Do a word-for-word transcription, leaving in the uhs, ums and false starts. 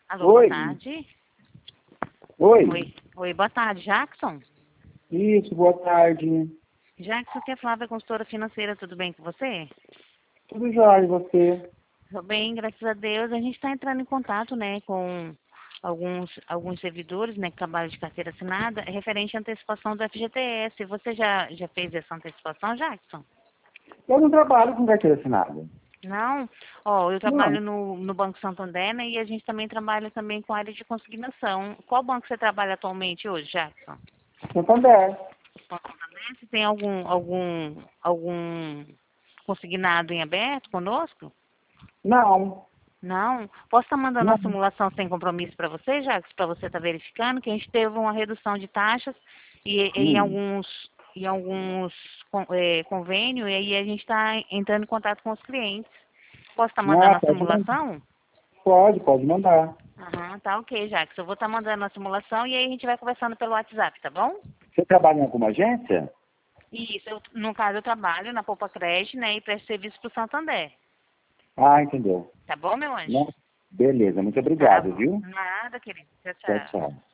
Alô, Oi. boa tarde. Oi. Oi, oi, boa tarde, Jackson. Isso, boa tarde. Jackson, aqui é Flávia, consultora financeira, tudo bem com você? Tudo jóia, e você? Tudo bem, graças a Deus. A gente está entrando em contato, né, com alguns, alguns servidores, né, que trabalham de carteira assinada, referente à antecipação do F G T S. Você já, já fez essa antecipação, Jackson? Eu não trabalho com carteira assinada. Não? Ó, eu Não. trabalho no, no Banco Santander, né, e a gente também trabalha também com área de consignação. Qual banco você trabalha atualmente hoje, Jackson? Santander. Banco Santander? Você tem algum, algum, algum consignado em aberto conosco? Não. Não? Posso estar mandando Não. uma simulação sem compromisso para você, Jackson, para você estar verificando que a gente teve uma redução de taxas e, e em Hum. alguns, em alguns con- eh, convênios, e aí a gente está entrando em contato com os clientes. Posso estar mandando Ah, a pode mandar. simulação? Pode, pode mandar. Aham, tá ok, Jackson. Eu vou estar mandando a simulação e aí a gente vai conversando pelo WhatsApp, tá bom? Você trabalha em alguma agência? Isso, eu, no caso eu trabalho na Poupa Crédito, né, e presto serviço para o Santander. Ah, entendeu. Tá bom, meu anjo? Não. Beleza, muito Tá obrigado, bom. viu? Nada, querido. Tchau, Tchau, tchau. tchau.